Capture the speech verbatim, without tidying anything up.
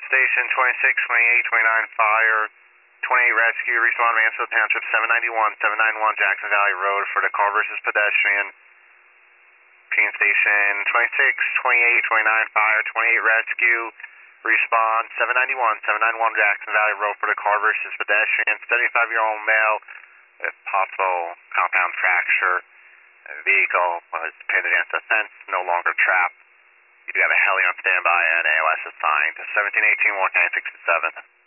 Station twenty-six, twenty-eight, twenty-nine, fire, twenty-eight rescue, respond Mansfield Township, seven ninety-one, seven ninety-one Jackson Valley Road for the car versus pedestrian. Keene Station twenty-six, twenty-eight, twenty-nine, fire, twenty-eight rescue, respond seven ninety-one, seven ninety-one Jackson Valley Road for the car versus pedestrian. seventy-five-year-old male with possible compound fracture. The vehicle was pinned against a fence, no longer trapped. You got a heli on standby and A O S assigned. seventeen eighteen, one nine six seven.